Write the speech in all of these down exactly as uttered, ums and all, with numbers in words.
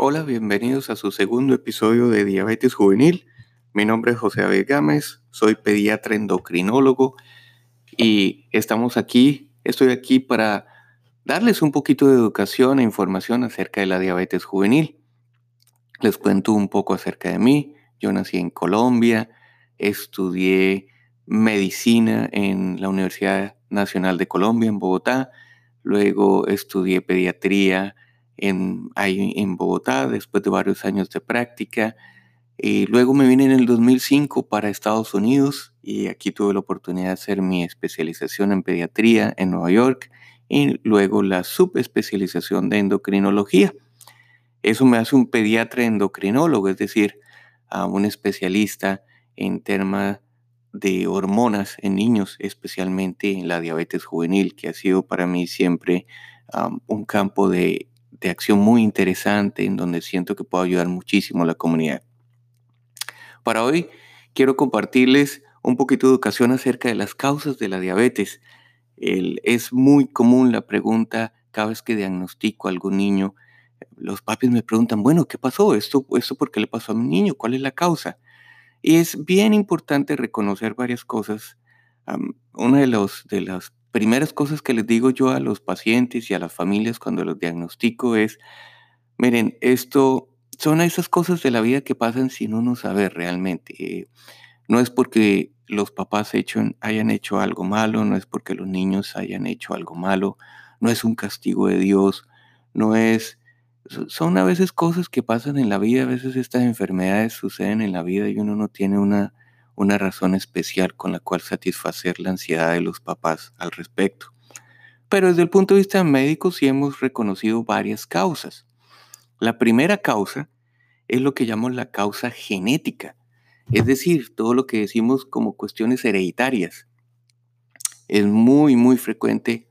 Hola, bienvenidos a su segundo episodio de Diabetes Juvenil. Mi nombre es José David Gámez, soy pediatra endocrinólogo y estamos aquí, estoy aquí para darles un poquito de educación e información acerca de la diabetes juvenil. Les cuento un poco acerca de mí. Yo nací en Colombia, estudié medicina en la Universidad Nacional de Colombia en Bogotá, luego estudié pediatría en, ahí en Bogotá después de varios años de práctica y luego me vine en el dos mil cinco para Estados Unidos y aquí tuve la oportunidad de hacer mi especialización en pediatría en Nueva York y luego la subespecialización de endocrinología. Eso me hace un pediatra endocrinólogo, es decir, a un especialista en temas de hormonas en niños, especialmente en la diabetes juvenil, que ha sido para mí siempre um, un campo de, de acción muy interesante en donde siento que puedo ayudar muchísimo a la comunidad. Para hoy quiero compartirles un poquito de educación acerca de las causas de la diabetes. El, es muy común la pregunta cada vez que diagnostico a algún niño. Los papis me preguntan, bueno, ¿qué pasó? ¿Esto, esto por qué le pasó a mi niño? ¿Cuál es la causa? Y es bien importante reconocer varias cosas. Um, una de, los, de las primeras cosas que les digo yo a los pacientes y a las familias cuando los diagnostico es, miren, esto son esas cosas de la vida que pasan sin uno saber realmente. Eh, no es porque los papás hecho, hayan hecho algo malo, no es porque los niños hayan hecho algo malo, no es un castigo de Dios, no es... Son a veces cosas que pasan en la vida, a veces estas enfermedades suceden en la vida y uno no tiene una, una razón especial con la cual satisfacer la ansiedad de los papás al respecto. Pero desde el punto de vista médico sí hemos reconocido varias causas. La primera causa es lo que llamamos la causa genética, es decir, todo lo que decimos como cuestiones hereditarias. Es muy, muy frecuente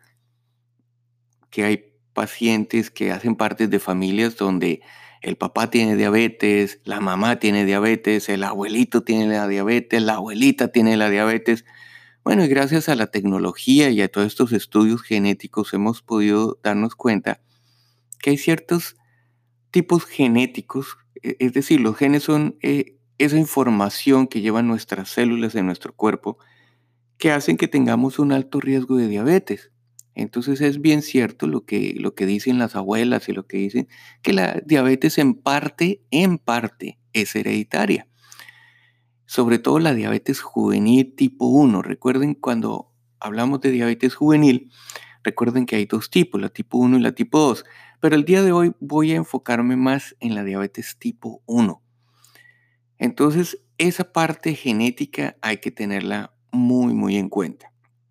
que hay pacientes que hacen parte de familias donde el papá tiene diabetes, la mamá tiene diabetes, el abuelito tiene la diabetes, la abuelita tiene la diabetes. Bueno, y gracias a la tecnología y a todos estos estudios genéticos hemos podido darnos cuenta que hay ciertos tipos genéticos, e- es decir, los genes son eh, esa información que llevan nuestras células en nuestro cuerpo que hacen que tengamos un alto riesgo de diabetes. Entonces es bien cierto lo que, lo que dicen las abuelas y lo que dicen, que la diabetes en parte, en parte, es hereditaria. Sobre todo la diabetes juvenil tipo uno. Recuerden cuando hablamos de diabetes juvenil, recuerden que hay dos tipos, la tipo uno y la tipo dos. Pero el día de hoy voy a enfocarme más en la diabetes tipo uno. Entonces, esa parte genética hay que tenerla muy, muy en cuenta.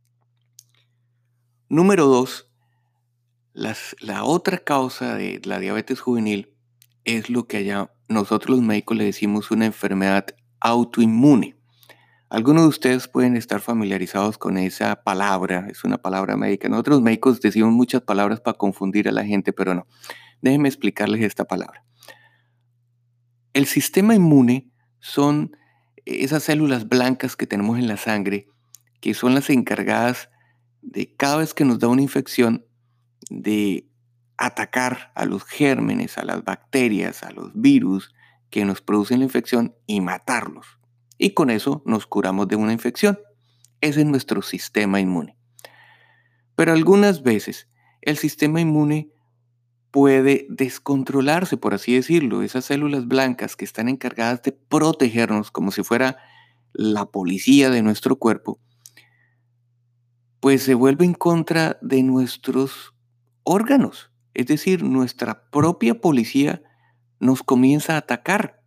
Número dos, las, la otra causa de la diabetes juvenil es lo que allá nosotros los médicos le decimos una enfermedad autoinmune. Algunos de ustedes pueden estar familiarizados con esa palabra, es una palabra médica. Nosotros los médicos decimos muchas palabras para confundir a la gente, pero no. Déjenme explicarles esta palabra. El sistema inmune son esas células blancas que tenemos en la sangre, que son las encargadas de cada vez que nos da una infección, de atacar a los gérmenes, a las bacterias, a los virus que nos producen la infección y matarlos. Y con eso nos curamos de una infección. Ese es nuestro sistema inmune. Pero algunas veces el sistema inmune puede descontrolarse, por así decirlo. Esas células blancas que están encargadas de protegernos como si fuera la policía de nuestro cuerpo, pues se vuelve en contra de nuestros órganos. Es decir, nuestra propia policía nos comienza a atacar.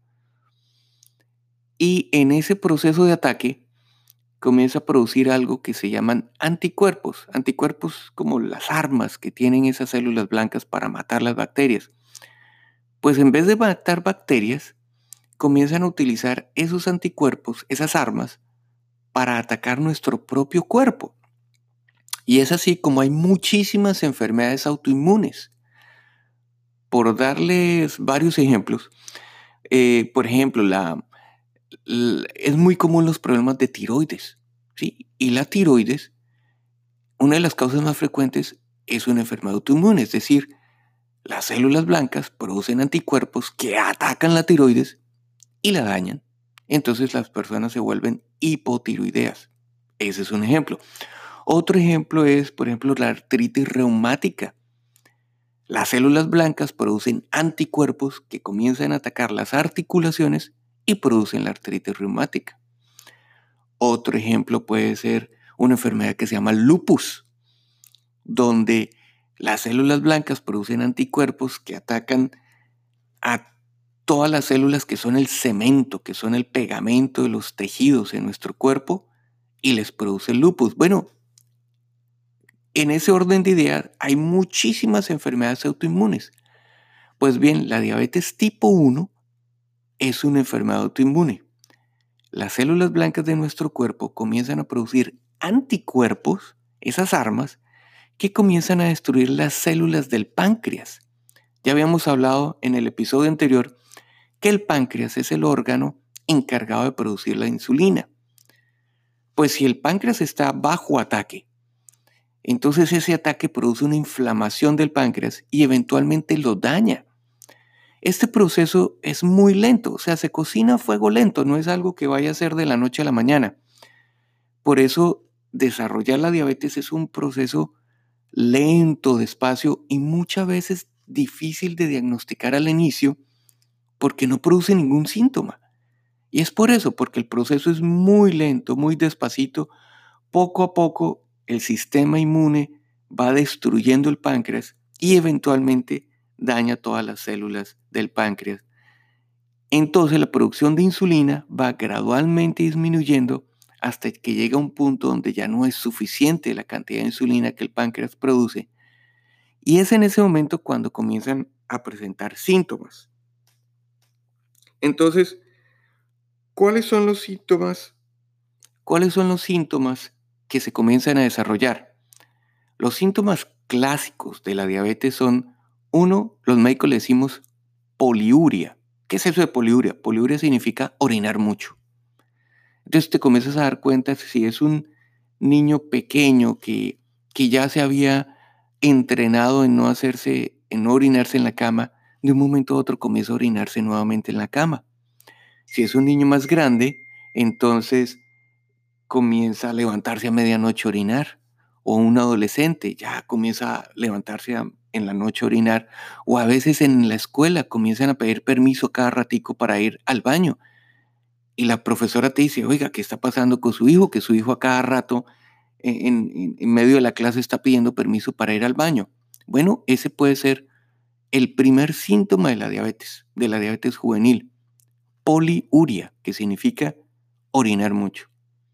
Y en ese proceso de ataque comienza a producir algo que se llaman anticuerpos. Anticuerpos como las armas que tienen esas células blancas para matar las bacterias. Pues en vez de matar bacterias, comienzan a utilizar esos anticuerpos, esas armas, para atacar nuestro propio cuerpo. Y es así como hay muchísimas enfermedades autoinmunes. Por darles varios ejemplos, eh, por ejemplo, la, la- es muy común los problemas de tiroides, ¿sí? Y la tiroides, una de las causas más frecuentes es una enfermedad autoinmune, es decir, las células blancas producen anticuerpos que atacan la tiroides y la dañan. Entonces las personas se vuelven hipotiroideas. Ese es un ejemplo. Otro ejemplo es, por ejemplo, la artritis reumática. Las células blancas producen anticuerpos que comienzan a atacar las articulaciones y producen la artritis reumática. Otro ejemplo puede ser una enfermedad que se llama lupus, donde las células blancas producen anticuerpos que atacan a todas las células que son el cemento, que son el pegamento de los tejidos en nuestro cuerpo y les produce lupus. Bueno, en ese orden de ideas hay muchísimas enfermedades autoinmunes. Pues bien, la diabetes tipo uno es una enfermedad autoinmune. Las células blancas de nuestro cuerpo comienzan a producir anticuerpos, esas armas, que comienzan a destruir las células del páncreas. Ya habíamos hablado en el episodio anterior que el páncreas es el órgano encargado de producir la insulina. Pues si el páncreas está bajo ataque, entonces ese ataque produce una inflamación del páncreas y eventualmente lo daña. Este proceso es muy lento, o sea, se cocina a fuego lento, no es algo que vaya a ser de la noche a la mañana. Por eso, desarrollar la diabetes es un proceso lento, despacio y muchas veces difícil de diagnosticar al inicio porque no produce ningún síntoma. Y es por eso, porque el proceso es muy lento, muy despacito. Poco a poco el sistema inmune va destruyendo el páncreas y eventualmente daña todas las células del páncreas. Entonces la producción de insulina va gradualmente disminuyendo hasta que llega a un punto donde ya no es suficiente la cantidad de insulina que el páncreas produce. Y es en ese momento cuando comienzan a presentar síntomas. Entonces, ¿cuáles son los síntomas? ¿Cuáles son los síntomas que se comienzan a desarrollar? Los síntomas clásicos de la diabetes son, uno, los médicos le decimos poliuria. ¿Qué es eso de poliuria? Poliuria significa orinar mucho. Entonces te comienzas a dar cuenta si es un niño pequeño que, que ya se había entrenado en no hacerse, en no orinarse en la cama, de un momento a otro comienza a orinarse nuevamente en la cama. Si es un niño más grande, entonces comienza a levantarse a medianoche a orinar. O un adolescente ya comienza a levantarse a, en la noche a orinar. O a veces en la escuela comienzan a pedir permiso cada ratico para ir al baño. Y la profesora te dice, oiga, ¿qué está pasando con su hijo? Que su hijo a cada rato en, en, en medio de la clase está pidiendo permiso para ir al baño. Bueno, ese puede ser el primer síntoma de la diabetes, de la diabetes juvenil. Poliuria, que significa orinar mucho.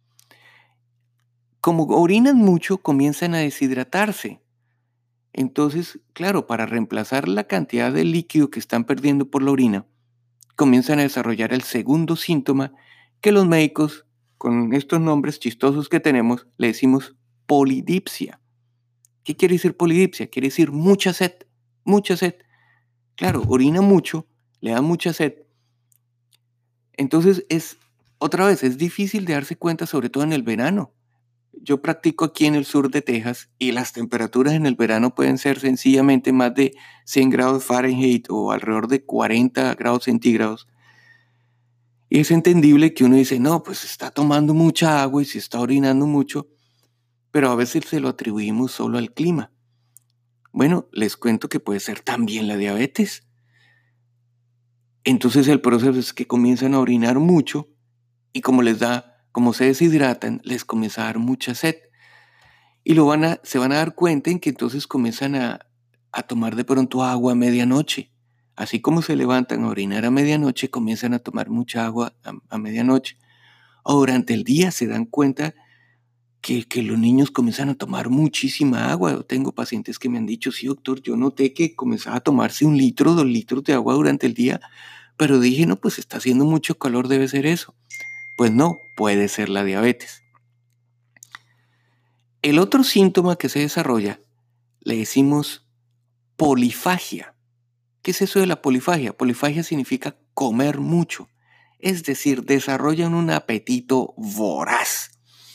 Como orinan mucho, comienzan a deshidratarse. Entonces, claro, para reemplazar la cantidad de líquido que están perdiendo por la orina, comienzan a desarrollar el segundo síntoma que los médicos, con estos nombres chistosos que tenemos, le decimos polidipsia. ¿Qué quiere decir polidipsia? Quiere decir mucha sed, mucha sed. Claro, orina mucho, le da mucha sed. Entonces, es, otra vez, es difícil de darse cuenta, sobre todo en el verano. Yo practico aquí en el sur de Texas y las temperaturas en el verano pueden ser sencillamente más de cien grados Fahrenheit o alrededor de cuarenta grados centígrados. Y es entendible que uno dice, no, pues está tomando mucha agua y se está orinando mucho, pero a veces se lo atribuimos solo al clima. Bueno, les cuento que puede ser también la diabetes. Entonces el proceso es que comienzan a orinar mucho y como les da, como se deshidratan, les comienza a dar mucha sed. Y lo van a, se van a dar cuenta en que entonces comienzan a, a tomar de pronto agua a medianoche. Así como se levantan a orinar a medianoche, comienzan a tomar mucha agua a, a medianoche. O durante el día se dan cuenta que, que los niños comienzan a tomar muchísima agua. Yo tengo pacientes que me han dicho, sí, doctor, yo noté que comenzaba a tomarse un litro, dos litros de agua durante el día, pero dije, no, pues está haciendo mucho calor, debe ser eso. Pues no, puede ser la diabetes. El otro síntoma que se desarrolla le decimos polifagia. ¿Qué es eso de la polifagia? Polifagia significa comer mucho, es decir, desarrollan un apetito voraz.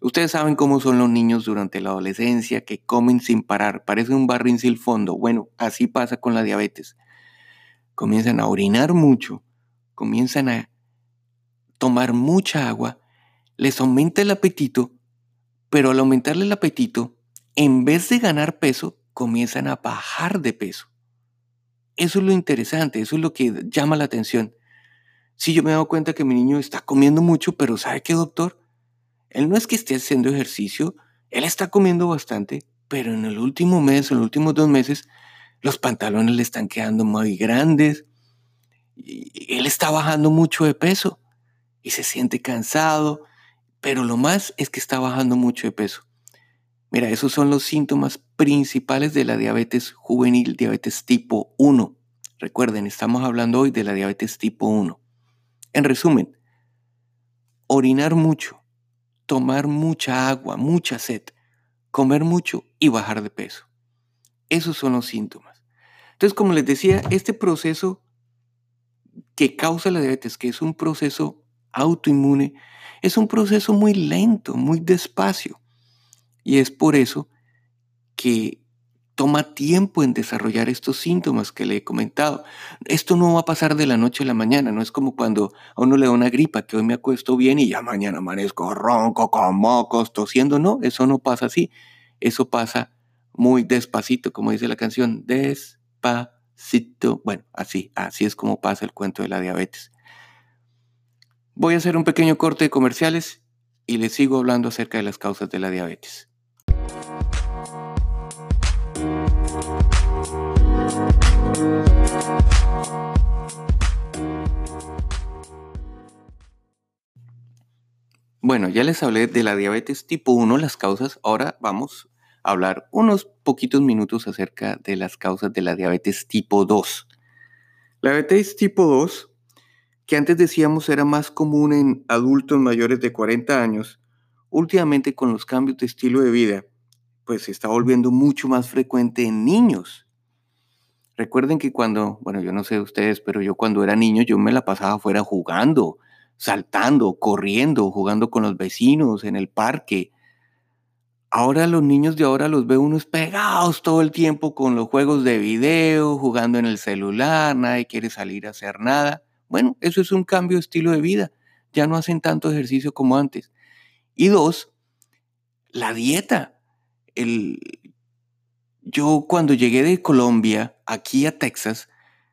Ustedes saben cómo son los niños durante la adolescencia, que comen sin parar, parece un barril sin fondo. Bueno, así pasa con la diabetes. Comienzan a orinar mucho, comienzan a tomar mucha agua, les aumenta el apetito, pero al aumentarle el apetito, en vez de ganar peso, comienzan a bajar de peso. Eso es lo interesante, eso es lo que llama la atención. Sí, yo me he dado cuenta que mi niño está comiendo mucho, pero ¿sabe qué, doctor? Él no es que esté haciendo ejercicio, él está comiendo bastante, pero en el último mes, en los últimos dos meses, los pantalones le están quedando muy grandes y él está bajando mucho de peso y se siente cansado, pero lo más es que está bajando mucho de peso. Mira, esos son los síntomas principales de la diabetes juvenil, diabetes tipo uno. Recuerden, estamos hablando hoy de la diabetes tipo uno. En resumen, orinar mucho, tomar mucha agua, mucha sed, comer mucho y bajar de peso. Esos son los síntomas. Entonces, como les decía, este proceso que causa la diabetes, que es un proceso autoinmune, es un proceso muy lento, muy despacio. Y es por eso que toma tiempo en desarrollar estos síntomas que le he comentado. Esto no va a pasar de la noche a la mañana, no es como cuando a uno le da una gripa, que hoy me acuesto bien y ya mañana amanezco ronco, con mocos, tosiendo. No, eso no pasa así. Eso pasa muy despacito, como dice la canción, despacito. Bueno, así, así es como pasa el cuento de la diabetes. Voy a hacer un pequeño corte de comerciales y les sigo hablando acerca de las causas de la diabetes. Bueno, ya les hablé de la diabetes tipo uno, las causas. Ahora vamos a hablar unos poquitos minutos acerca de las causas de la diabetes tipo dos. La diabetes tipo dos, que antes decíamos era más común en adultos mayores de cuarenta años, últimamente con los cambios de estilo de vida, pues se está volviendo mucho más frecuente en niños. Recuerden que cuando, bueno, yo no sé ustedes, pero yo cuando era niño yo me la pasaba afuera jugando, saltando, corriendo, jugando con los vecinos en el parque. Ahora los niños de ahora los ve unos pegados todo el tiempo con los juegos de video, jugando en el celular, nadie quiere salir a hacer nada. Bueno, eso es un cambio de estilo de vida. Ya no hacen tanto ejercicio como antes. Y dos, la dieta. El, yo cuando llegué de Colombia aquí a Texas,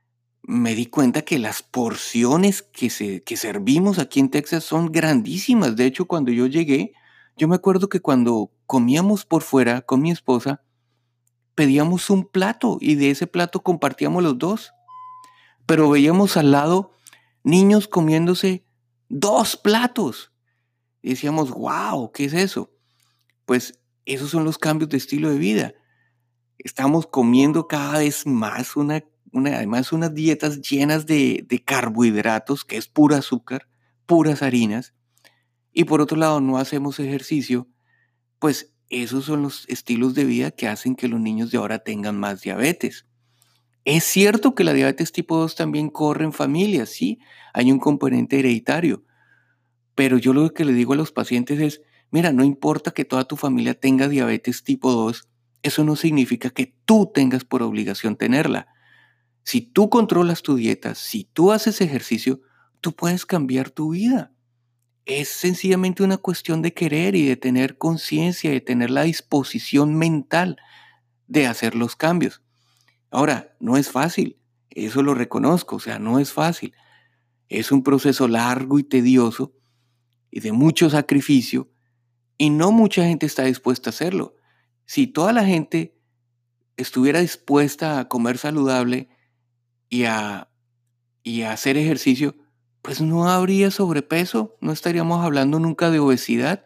me di cuenta que las porciones que, se, que servimos aquí en Texas son grandísimas. De hecho, cuando yo llegué, yo me acuerdo que cuando comíamos por fuera con mi esposa, pedíamos un plato y de ese plato compartíamos los dos. Pero veíamos al lado niños comiéndose dos platos. Y decíamos, wow, ¿qué es eso? Pues esos son los cambios de estilo de vida. Estamos comiendo cada vez más, una, una, además unas dietas llenas de, de carbohidratos, que es pura azúcar, puras harinas, y por otro lado no hacemos ejercicio. Pues esos son los estilos de vida que hacen que los niños de ahora tengan más diabetes. Es cierto que la diabetes tipo dos también corre en familias, sí, hay un componente hereditario, pero yo lo que le digo a los pacientes es, mira, no importa que toda tu familia tenga diabetes tipo dos, eso no significa que tú tengas por obligación tenerla. Si tú controlas tu dieta, si tú haces ejercicio, tú puedes cambiar tu vida. Es sencillamente una cuestión de querer y de tener conciencia, de tener la disposición mental de hacer los cambios. Ahora, no es fácil, eso lo reconozco, o sea, no es fácil. Es un proceso largo y tedioso y de mucho sacrificio y no mucha gente está dispuesta a hacerlo. Si toda la gente estuviera dispuesta a comer saludable y a, y a hacer ejercicio, pues no habría sobrepeso, no estaríamos hablando nunca de obesidad.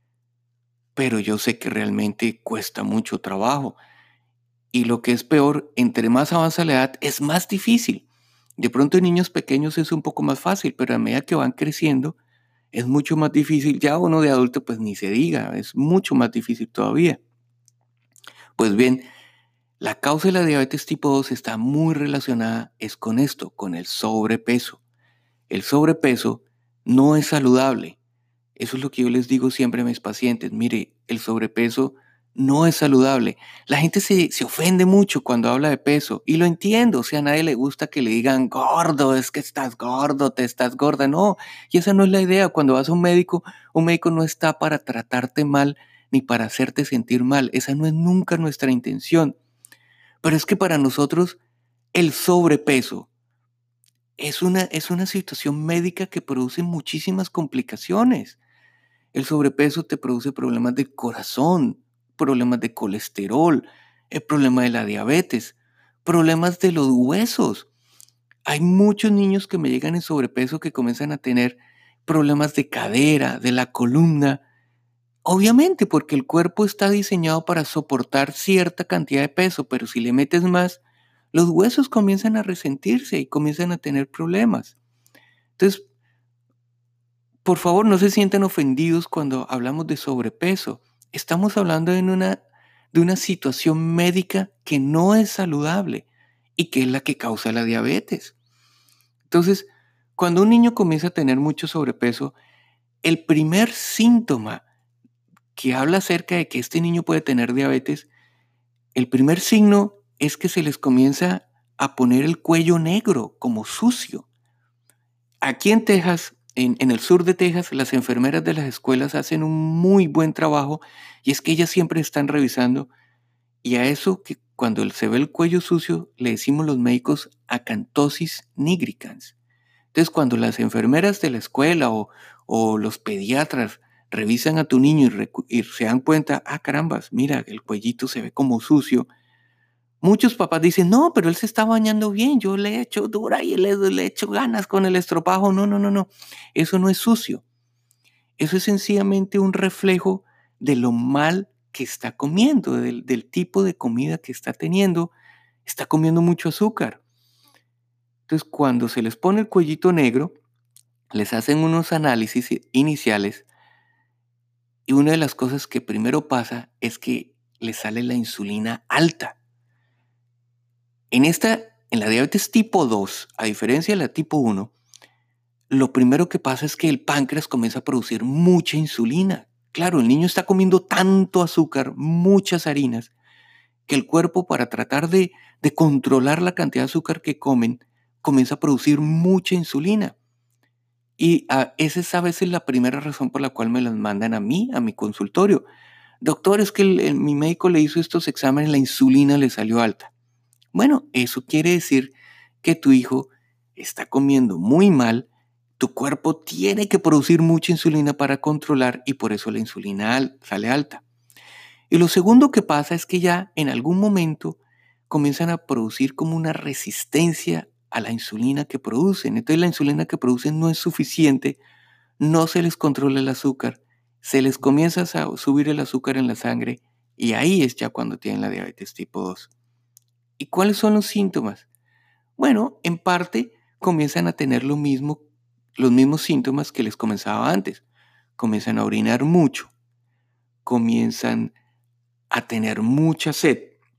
Pero yo sé que realmente cuesta mucho trabajo. Y lo que es peor, entre más avanza la edad, es más difícil. De pronto en niños pequeños es un poco más fácil, pero a medida que van creciendo, es mucho más difícil. Ya uno de adulto, pues ni se diga, es mucho más difícil todavía. Pues bien, la causa de la diabetes tipo dos está muy relacionada es con esto, con el sobrepeso. El sobrepeso no es saludable. Eso es lo que yo les digo siempre a mis pacientes. Mire, el sobrepeso no es saludable. La gente se, se ofende mucho cuando habla de peso y lo entiendo. O sea, a nadie le gusta que le digan gordo, es que estás gordo, te estás gorda. No, y esa no es la idea. Cuando vas a un médico, un médico no está para tratarte mal ni para hacerte sentir mal. Esa no es nunca nuestra intención. Pero es que para nosotros el sobrepeso es una, es una situación médica que produce muchísimas complicaciones. El sobrepeso te produce problemas del corazón, problemas de colesterol, el problema de la diabetes, problemas de los huesos. Hay muchos niños que me llegan en sobrepeso que comienzan a tener problemas de cadera, de la columna. Obviamente, porque el cuerpo está diseñado para soportar cierta cantidad de peso, pero si le metes más, los huesos comienzan a resentirse y comienzan a tener problemas. Entonces, por favor, no se sientan ofendidos cuando hablamos de sobrepeso. Estamos hablando de una, de una situación médica que no es saludable y que es la que causa la diabetes. Entonces, cuando un niño comienza a tener mucho sobrepeso, el primer síntoma que habla acerca de que este niño puede tener diabetes, el primer signo es que se les comienza a poner el cuello negro, como sucio. Aquí en Texas, en, en el sur de Texas, las enfermeras de las escuelas hacen un muy buen trabajo y es que ellas siempre están revisando y a eso que cuando se ve el cuello sucio le decimos los médicos acantosis nigricans. Entonces cuando las enfermeras de la escuela o, o los pediatras revisan a tu niño y, recu- y se dan cuenta, ah carambas, mira, el cuellito se ve como sucio. Muchos papás dicen, no, pero él se está bañando bien, yo le he hecho dura y le, le he hecho ganas con el estropajo. No, no, no, no. Eso no es sucio. Eso es sencillamente un reflejo de lo mal que está comiendo, del, del tipo de comida que está teniendo. Está comiendo mucho azúcar. Entonces, cuando se les pone el cuellito negro, les hacen unos análisis iniciales y una de las cosas que primero pasa es que les sale la insulina alta. En esta, en la diabetes tipo dos, a diferencia de la tipo uno, lo primero que pasa es que el páncreas comienza a producir mucha insulina. Claro, el niño está comiendo tanto azúcar, muchas harinas, que el cuerpo para tratar de, de controlar la cantidad de azúcar que comen, comienza a producir mucha insulina. Y a, esa es a veces la primera razón por la cual me las mandan a mí, a mi consultorio. Doctor, es que el, el, mi médico le hizo estos exámenes, la insulina le salió alta. Bueno, eso quiere decir que tu hijo está comiendo muy mal, tu cuerpo tiene que producir mucha insulina para controlar y por eso la insulina al, sale alta. Y lo segundo que pasa es que ya en algún momento comienzan a producir como una resistencia a la insulina que producen. Entonces la insulina que producen no es suficiente, no se les controla el azúcar, se les comienza a subir el azúcar en la sangre y ahí es ya cuando tienen la diabetes tipo dos. ¿Y cuáles son los síntomas? Bueno, en parte comienzan a tener lo mismo, los mismos síntomas que les comenzaba antes. Comienzan a orinar mucho, comienzan a tener mucha sed,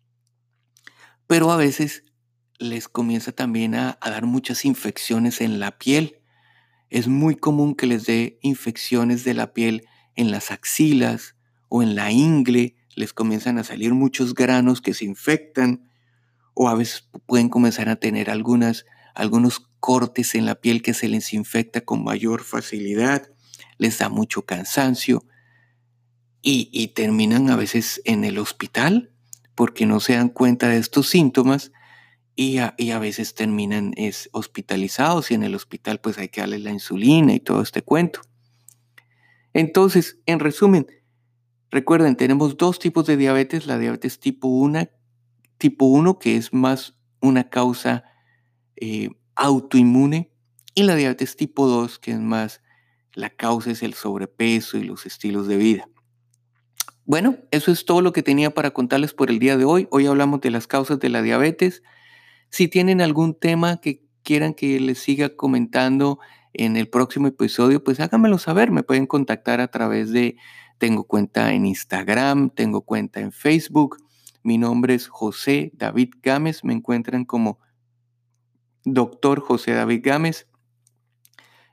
pero a veces les comienza también a, a dar muchas infecciones en la piel. Es muy común que les dé infecciones de la piel en las axilas o en la ingle, les comienzan a salir muchos granos que se infectan o a veces pueden comenzar a tener algunas, algunos cortes en la piel que se les infecta con mayor facilidad, les da mucho cansancio y, y terminan a veces en el hospital porque no se dan cuenta de estos síntomas y a, y a veces terminan es, hospitalizados y en el hospital pues hay que darle la insulina y todo este cuento. Entonces, en resumen, recuerden, tenemos dos tipos de diabetes, la diabetes tipo uno, tipo uno que es más una causa eh, autoinmune y la diabetes tipo dos que es más la causa es el sobrepeso y los estilos de vida. Bueno, eso es todo lo que tenía para contarles por el día de hoy. Hoy hablamos de las causas de la diabetes. Si tienen algún tema que quieran que les siga comentando en el próximo episodio, pues háganmelo saber. Me pueden contactar a través de, tengo cuenta en Instagram, tengo cuenta en Facebook. Mi nombre es José David Gámez. Me encuentran como Doctor José David Gámez.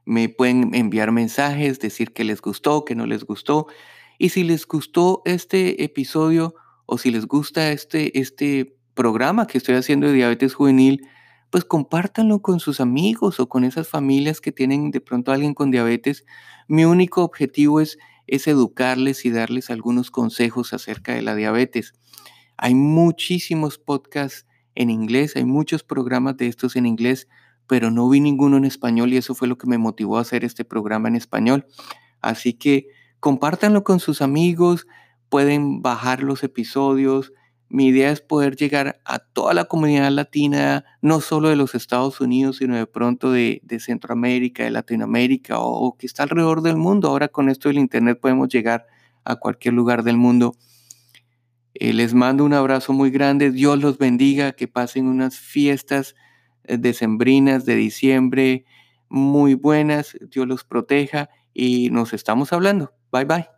Me pueden enviar mensajes, decir que les gustó, que no les gustó. Y si les gustó este episodio o si les gusta este, este programa que estoy haciendo de diabetes juvenil, pues compártanlo con sus amigos o con esas familias que tienen de pronto a alguien con diabetes. Mi único objetivo es, es educarles y darles algunos consejos acerca de la diabetes. Hay muchísimos podcasts en inglés, hay muchos programas de estos en inglés, pero no vi ninguno en español y eso fue lo que me motivó a hacer este programa en español. Así que compártanlo con sus amigos, pueden bajar los episodios. Mi idea es poder llegar a toda la comunidad latina, no solo de los Estados Unidos, sino de pronto de, de Centroamérica, de Latinoamérica o, o que está alrededor del mundo. Ahora con esto del Internet podemos llegar a cualquier lugar del mundo. Eh, les mando un abrazo muy grande. Dios los bendiga. Que pasen unas fiestas eh, decembrinas de diciembre muy buenas. Dios los proteja y nos estamos hablando. Bye bye.